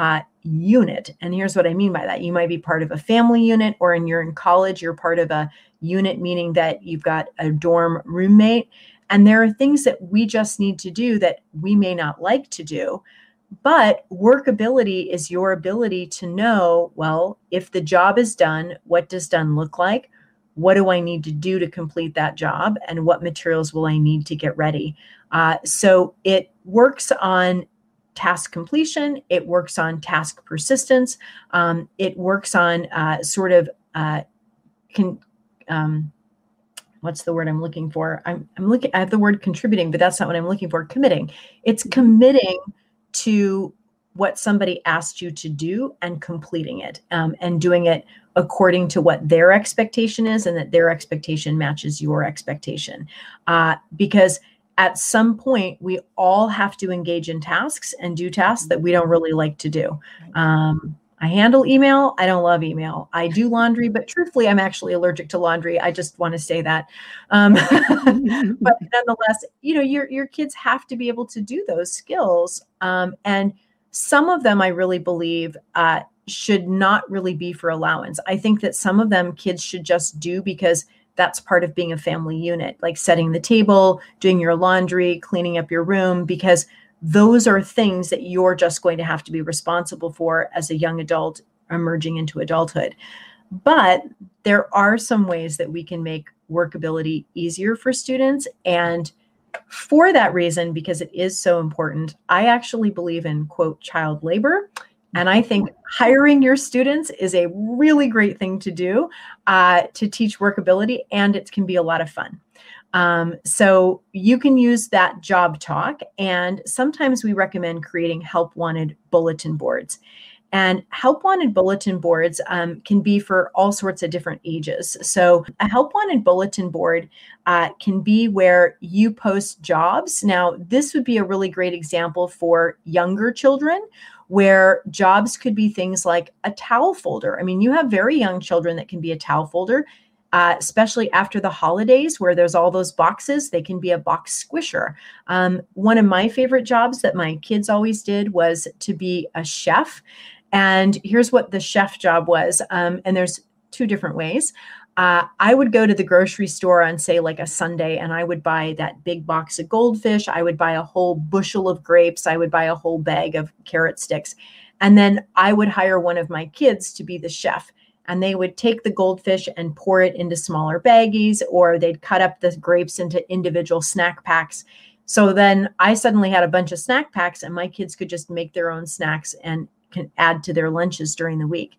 unit. And here's what I mean by that. You might be part of a family unit, or you're in college, you're part of a unit, meaning that you've got a dorm roommate. And there are things that we just need to do that we may not like to do. But workability is your ability to know, well, if the job is done, what does done look like? What do I need to do to complete that job? And what materials will I need to get ready? So it works on task completion. It works on task persistence. It works on what's the word I'm looking for? I have the word contributing, but that's not what I'm looking for. Committing. It's committing to what somebody asked you to do and completing it, and doing it according to what their expectation is, and that their expectation matches your expectation. Because at some point, we all have to engage in tasks and do tasks that we don't really like to do. I handle email. I don't love email. I do laundry, but truthfully, I'm actually allergic to laundry. I just want to say that. But nonetheless, your kids have to be able to do those skills. And some of them, I really believe, should not really be for allowance. I think that some of them kids should just do because that's part of being a family unit, like setting the table, doing your laundry, cleaning up your room, because those are things that you're just going to have to be responsible for as a young adult emerging into adulthood. But there are some ways that we can make workability easier for students. And for that reason, because it is so important, I actually believe in, quote, child labor. And I think hiring your students is a really great thing to do to teach workability, and it can be a lot of fun. So you can use that job talk, and sometimes we recommend creating help wanted bulletin boards. And help wanted bulletin boards can be for all sorts of different ages. So a help wanted bulletin board can be where you post jobs. Now, this would be a really great example for younger children, where jobs could be things like a towel folder. I mean, you have very young children that can be a towel folder. especially after the holidays where there's all those boxes, they can be a box squisher. One of my favorite jobs that my kids always did was to be a chef. And here's what the chef job was. And there's two different ways. I would go to the grocery store on, say, like a Sunday, and I would buy that big box of goldfish. I would buy a whole bushel of grapes. I would buy a whole bag of carrot sticks. And then I would hire one of my kids to be the chef. And they would take the goldfish and pour it into smaller baggies, or they'd cut up the grapes into individual snack packs. So then I suddenly had a bunch of snack packs, and my kids could just make their own snacks and can add to their lunches during the week.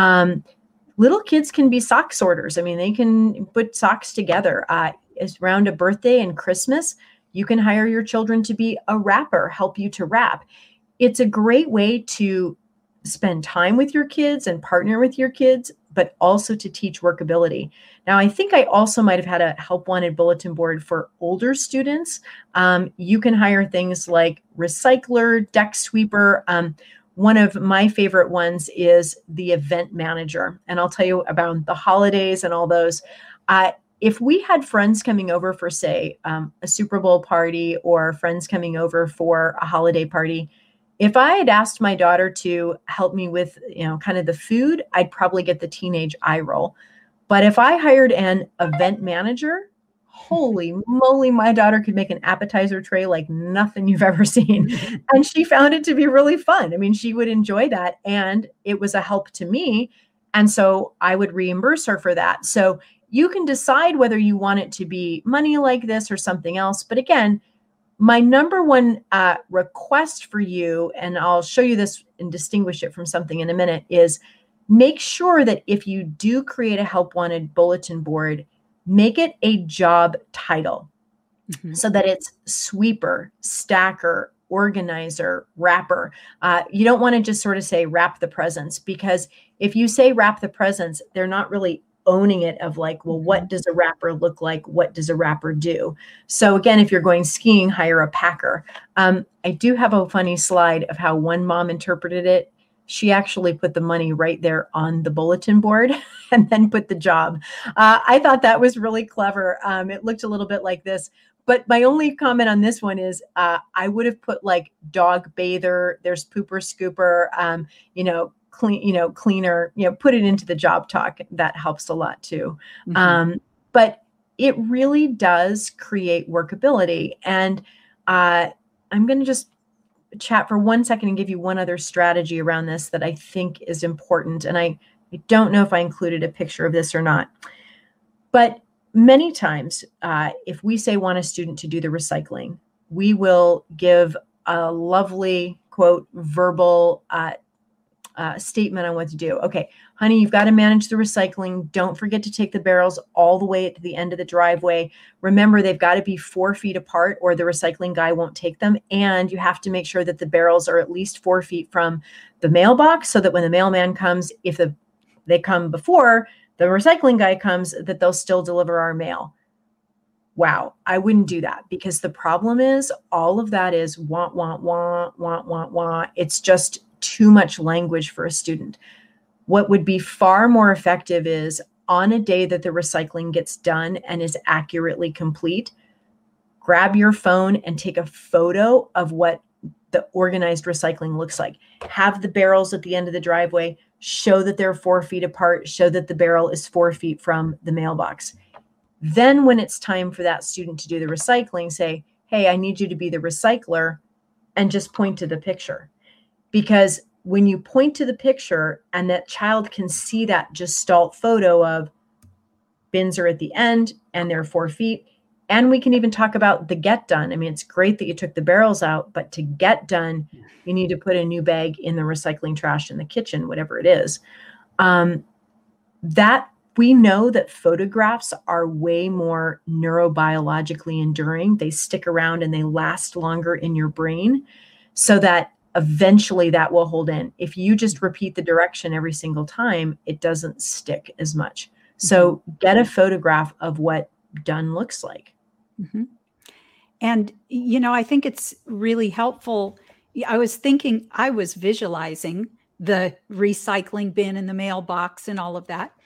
Little kids can be sock sorters. I mean, they can put socks together. Around a birthday and Christmas, you can hire your children to be a wrapper, help you to wrap. It's a great way to spend time with your kids and partner with your kids, but also to teach workability. Now, I think I also might have had a help wanted bulletin board for older students. You can hire things like recycler, deck sweeper. One of my favorite ones is the event manager. And I'll tell you about the holidays and all those. If we had friends coming over for, say, a Super Bowl party, or friends coming over for a holiday party, if I had asked my daughter to help me with, kind of the food, I'd probably get the teenage eye roll. But if I hired an event manager, holy moly, my daughter could make an appetizer tray like nothing you've ever seen. And she found it to be really fun. I mean, she would enjoy that, and it was a help to me. And so I would reimburse her for that. So you can decide whether you want it to be money like this or something else. But again, my number one request for you, and I'll show you this and distinguish it from something in a minute, is make sure that if you do create a help wanted bulletin board, make it a job title so that it's sweeper, stacker, organizer, wrapper. You don't want to just sort of say wrap the presents, because if you say wrap the presents, they're not really owning it of like, well, what does a wrapper look like? What does a wrapper do? So again, if you're going skiing, hire a packer. I do have a funny slide of how one mom interpreted it. She actually put the money right there on the bulletin board and then put the job. I thought that was really clever. It looked a little bit like this. But my only comment on this one is I would have put like dog bather, there's pooper scooper, cleaner, put it into the job talk. That helps a lot too. But it really does create workability. And I'm going to just chat for 1 second and give you one other strategy around this that I think is important. And I don't know if I included a picture of this or not, but many times if we say want a student to do the recycling, we will give a lovely quote, verbal statement on what to do. Okay, honey, you've got to manage the recycling. Don't forget to take the barrels all the way to the end of the driveway. Remember, they've got to be 4 feet apart or the recycling guy won't take them. And you have to make sure that the barrels are at least 4 feet from the mailbox so that when the mailman comes, if they come before the recycling guy comes, that they'll still deliver our mail. Wow, I wouldn't do that, because the problem is all of that is want. It's just too much language for a student. What would be far more effective is on a day that the recycling gets done and is accurately complete, grab your phone and take a photo of what the organized recycling looks like. Have the barrels at the end of the driveway, show that they're 4 feet apart, show that the barrel is 4 feet from the mailbox. Then when it's time for that student to do the recycling, say, hey, I need you to be the recycler, and just point to the picture. Because when you point to the picture and that child can see that gestalt photo of bins are at the end and they're 4 feet, and we can even talk about the get done. I mean, it's great that you took the barrels out, but to get done, you need to put a new bag in the recycling trash in the kitchen, whatever it is. That we know that photographs are way more neurobiologically enduring. They stick around and they last longer in your brain, so that eventually that will hold in. If you just repeat the direction every single time, it doesn't stick as much. So get a photograph of what done looks like. Mm-hmm. And, I think it's really helpful. I was visualizing the recycling bin in the mailbox and all of that.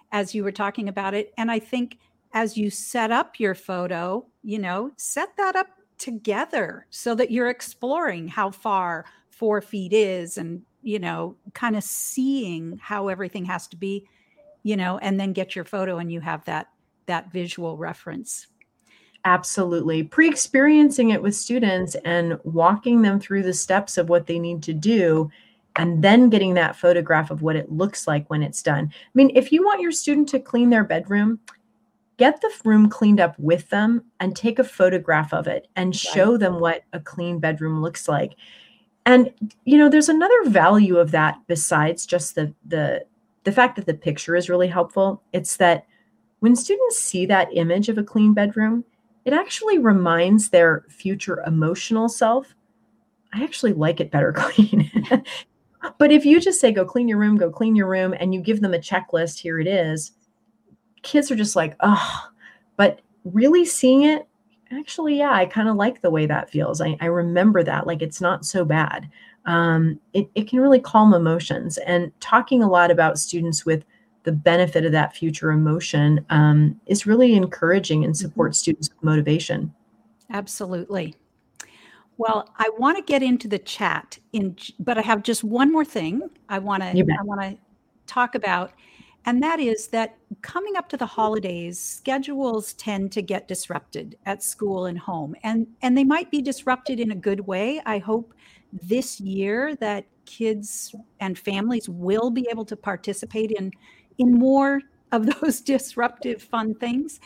as you were talking about it. And I think as you set up your photo, set that up together so that you're exploring how far 4 feet is, and, kind of seeing how everything has to be, and then get your photo and you have that visual reference. Absolutely. Pre-experiencing it with students and walking them through the steps of what they need to do, and then getting that photograph of what it looks like when it's done. I mean, if you want your student to clean their bedroom, get the room cleaned up with them and take a photograph of it and show them what a clean bedroom looks like. And, there's another value of that besides just the fact that the picture is really helpful. It's that when students see that image of a clean bedroom, it actually reminds their future emotional self, I actually like it better clean. But if you just say, go clean your room, and you give them a checklist, here it is, kids are just like, oh, but really seeing it, actually, yeah, I kind of like the way that feels. I remember that, like, it's not so bad. It can really calm emotions. And talking a lot about students with the benefit of that future emotion is really encouraging and supports students with motivation. Absolutely. Well, I want to get into the chat, but I have just one more thing I want to talk about, and that is that coming up to the holidays, schedules tend to get disrupted at school and home, and they might be disrupted in a good way. I hope this year that kids and families will be able to participate in more of those disruptive fun things.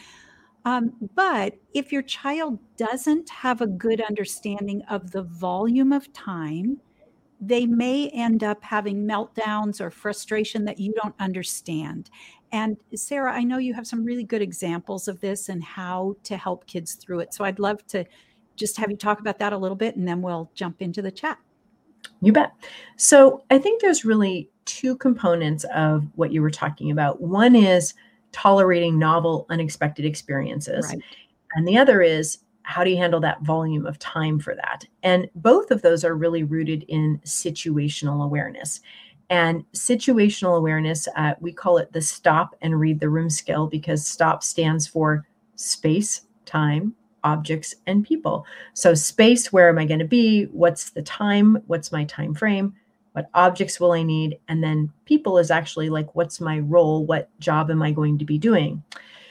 But if your child doesn't have a good understanding of the volume of time, they may end up having meltdowns or frustration that you don't understand. And Sarah, I know you have some really good examples of this and how to help kids through it. So I'd love to just have you talk about that a little bit, and then we'll jump into the chat. You bet. So I think there's really two components of what you were talking about. One is tolerating novel, unexpected experiences. Right. And the other is, how do you handle that volume of time for that? And both of those are really rooted in situational awareness. And situational awareness, we call it the stop and read the room skill, because STOP stands for space, time, objects, and people. So space, where am I going to be? What's the time? What's my time frame? What objects will I need? And then people is actually like, what's my role? What job am I going to be doing?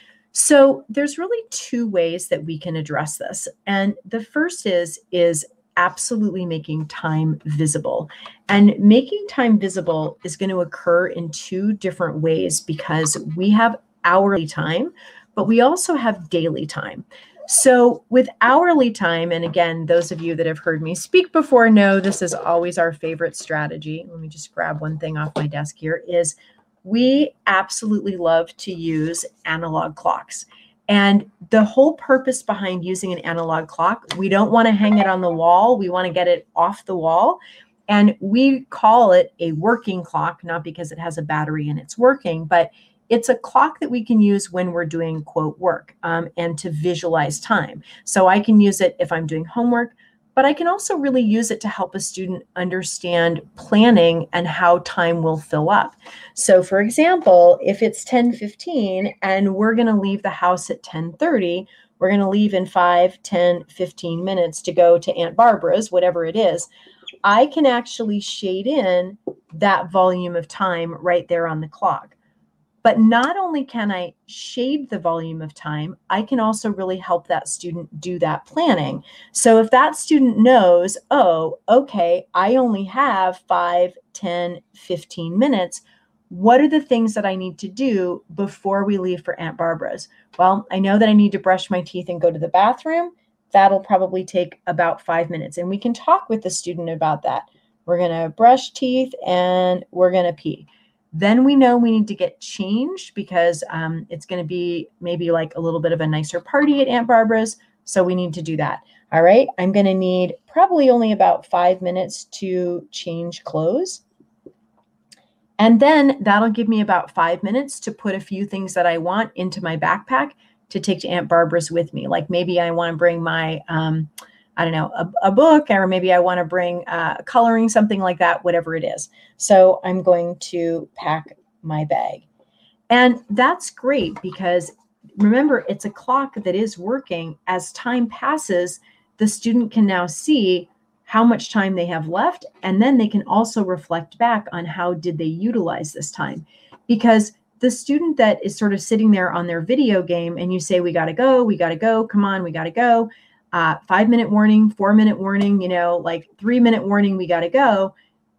So there's really two ways that we can address this. And the first is absolutely making time visible. And making time visible is going to occur in two different ways, because we have hourly time, but we also have daily time. So with hourly time, and again, those of you that have heard me speak before know this is always our favorite strategy. Let me just grab one thing off my desk here, is we absolutely love to use analog clocks. And the whole purpose behind using an analog clock, we don't want to hang it on the wall. We want to get it off the wall. And we call it a working clock, not because it has a battery and it's working, but it's a clock that we can use when we're doing, quote, work, and to visualize time. So I can use it if I'm doing homework, but I can also really use it to help a student understand planning and how time will fill up. So for example, if it's 10:15 and we're going to leave the house at 10:30, we're going to leave in 5, 10, 15 minutes to go to Aunt Barbara's, whatever it is, I can actually shade in that volume of time right there on the clock. But not only can I shade the volume of time, I can also really help that student do that planning. So if that student knows, oh, okay, I only have 5, 10, 15 minutes, what are the things that I need to do before we leave for Aunt Barbara's? Well, I know that I need to brush my teeth and go to the bathroom. That'll probably take about 5 minutes. And we can talk with the student about that. We're going to brush teeth and we're going to pee. Then we know we need to get changed, because it's going to be maybe like a little bit of a nicer party at Aunt Barbara's. So we need to do that. All right. I'm going to need probably only about 5 minutes to change clothes. And then that'll give me about 5 minutes to put a few things that I want into my backpack to take to Aunt Barbara's with me. Like maybe I want to bring my, I don't know, a book, or maybe I want to bring coloring, something like that, whatever it is. So I'm going to pack my bag. And that's great because remember, it's a clock that is working. As time passes, the student can now see how much time they have left, and then they can also reflect back on how did they utilize this time. Because the student that is sort of sitting there on their video game and you say, we got to go, come on, we got to go, 5-minute warning, 4-minute warning, like 3-minute warning, we got to go.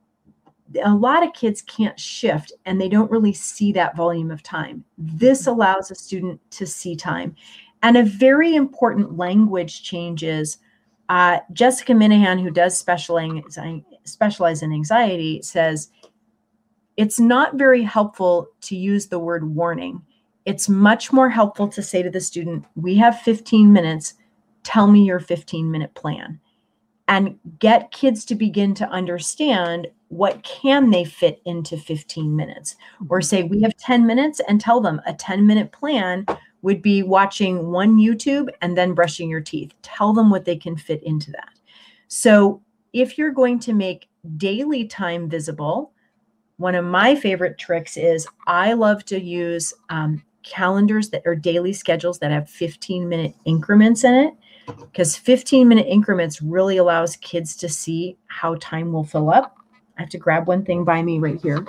A lot of kids can't shift and they don't really see that volume of time. This allows a student to see time. And a very important language change is Jessica Minahan, who does specialize in anxiety, says it's not very helpful to use the word warning. It's much more helpful to say to the student, we have 15 minutes, tell me your 15-minute plan. And get kids to begin to understand what can they fit into 15 minutes. Or say we have 10 minutes and tell them a 10-minute plan would be watching one YouTube and then brushing your teeth. Tell them what they can fit into that. So if you're going to make daily time visible, one of my favorite tricks is I love to use calendars that are daily schedules that have 15-minute increments in it, because 15-minute increments really allows kids to see how time will fill up. I have to grab one thing by me right here.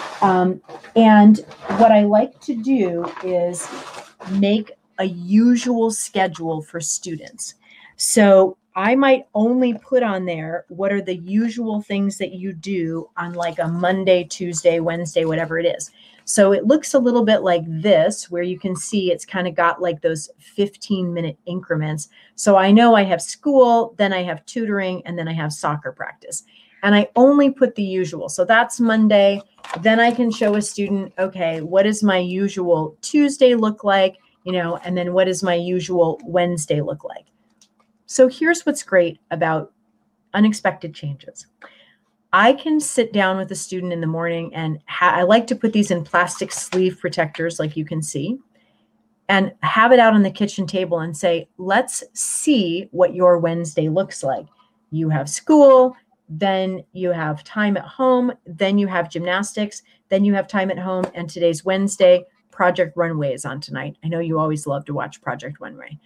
And what I like to do is make a usual schedule for students. So I might only put on there what are the usual things that you do on like a Monday, Tuesday, Wednesday, whatever it is. So it looks a little bit like this, where you can see it's kind of got like those 15-minute increments. So I know I have school, then I have tutoring, and then I have soccer practice. And I only put the usual. So that's Monday. Then I can show a student, okay, what does my usual Tuesday look like? And then what does my usual Wednesday look like? So here's what's great about unexpected changes. I can sit down with a student in the morning, and I like to put these in plastic sleeve protectors like you can see, and have it out on the kitchen table and say, let's see what your Wednesday looks like. You have school, then you have time at home, then you have gymnastics, then you have time at home, and today's Wednesday. Project Runway is on tonight. I know you always love to watch Project Runway.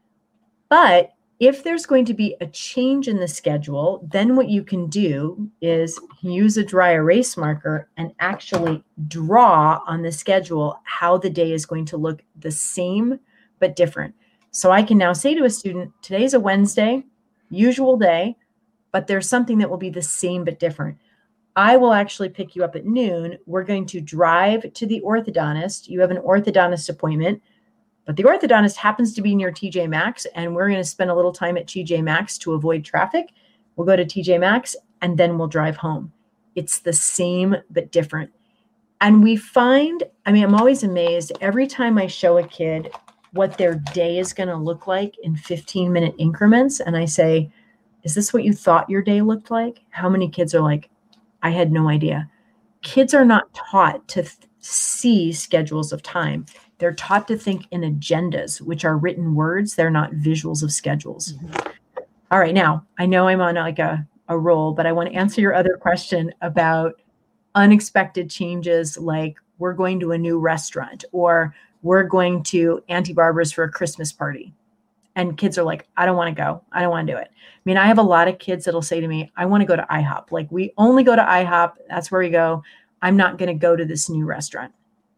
But if there's going to be a change in the schedule, then what you can do is use a dry erase marker and actually draw on the schedule how the day is going to look the same but different. So I can now say to a student, today's a Wednesday, usual day, but there's something that will be the same but different. I will actually pick you up at noon. We're going to drive to the orthodontist. You have an orthodontist appointment, but the orthodontist happens to be near TJ Maxx, and we're going to spend a little time at TJ Maxx to avoid traffic. We'll go to TJ Maxx, and then we'll drive home. It's the same but different. And we find, I'm always amazed every time I show a kid what their day is going to look like in 15-minute increments, and I say, is this what you thought your day looked like? How many kids are like, I had no idea. Kids are not taught to see schedules of time. They're taught to think in agendas, which are written words. They're not visuals of schedules. Mm-hmm. All right. Now, I know I'm on like a roll, but I want to answer your other question about unexpected changes, like we're going to a new restaurant or we're going to Auntie Barbara's for a Christmas party. And kids are like, I don't want to go. I don't want to do it. I have a lot of kids that'll say to me, I want to go to IHOP. Like, we only go to IHOP. That's where we go. I'm not going to go to this new restaurant.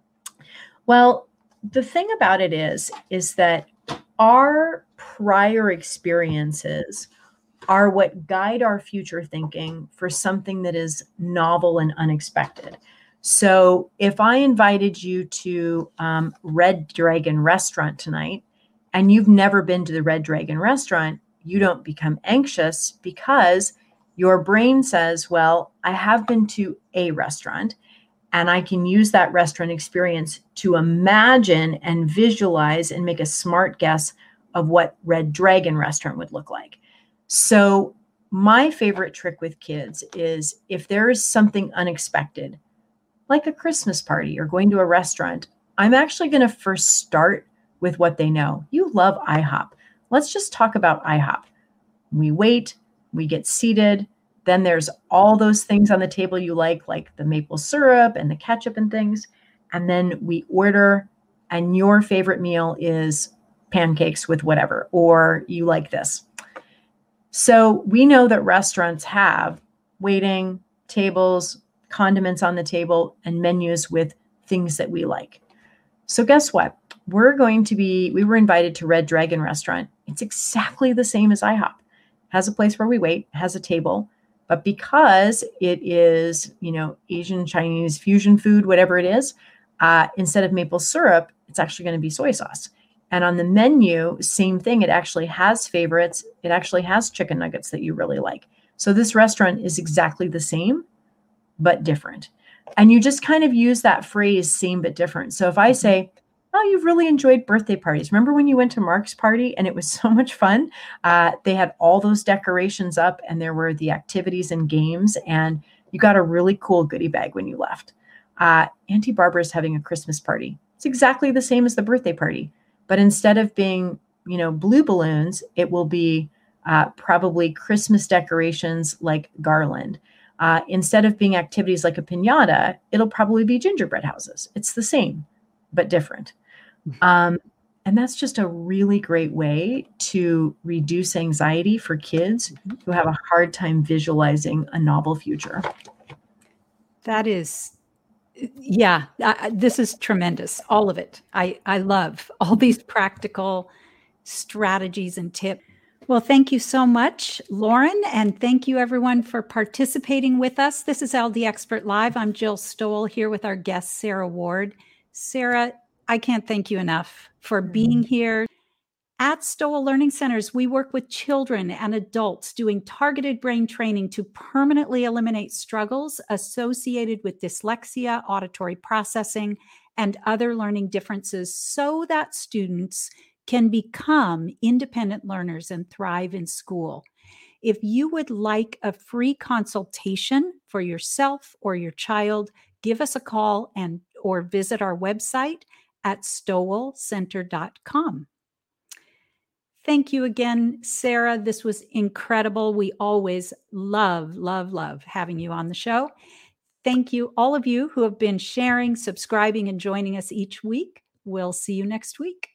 Well, the thing about it is that our prior experiences are what guide our future thinking for something that is novel and unexpected. So if I invited you to Red Dragon Restaurant tonight, and you've never been to the Red Dragon Restaurant, you don't become anxious because your brain says, well, I have been to a restaurant and I can use that restaurant experience to imagine and visualize and make a smart guess of what Red Dragon Restaurant would look like. So my favorite trick with kids is if there is something unexpected, like a Christmas party or going to a restaurant, I'm actually going to first start with what they know. You love IHOP. Let's just talk about IHOP. We wait, we get seated. Then there's all those things on the table you like the maple syrup and the ketchup and things. and then we order, and your favorite meal is pancakes with whatever, or you like this. So we know that restaurants have waiting, tables, condiments on the table, and menus with things that we like. So guess what? We were invited to Red Dragon Restaurant. It's exactly the same as IHOP. Has a place where we wait, has a table, but because it is, Asian, Chinese, fusion food, whatever it is, instead of maple syrup, it's actually going to be soy sauce. And on the menu, same thing. It actually has favorites. It actually has chicken nuggets that you really like. So this restaurant is exactly the same, but different. And you just kind of use that phrase, same but different. So if I say, oh, you've really enjoyed birthday parties. Remember when you went to Mark's party and it was so much fun? They had all those decorations up and there were the activities and games, and you got a really cool goodie bag when you left. Auntie Barbara is having a Christmas party. It's exactly the same as the birthday party, but instead of being, blue balloons, it will be probably Christmas decorations like garland. Instead of being activities like a piñata, it'll probably be gingerbread houses. It's the same, but different. And that's just a really great way to reduce anxiety for kids who have a hard time visualizing a novel future. That is, this is tremendous. All of it. I love all these practical strategies and tips. Well, thank you so much, Lauren, and thank you everyone for participating with us. This is LD Expert Live. I'm Jill Stowell here with our guest, Sarah Ward. Sarah, I can't thank you enough for being here. At Stowell Learning Centers, we work with children and adults doing targeted brain training to permanently eliminate struggles associated with dyslexia, auditory processing, and other learning differences so that students can become independent learners and thrive in school. If you would like a free consultation for yourself or your child, give us a call or visit our website at stowellcenter.com. Thank you again, Sarah. This was incredible. We always love having you on the show. Thank you, all of you who have been sharing, subscribing, and joining us each week. We'll see you next week.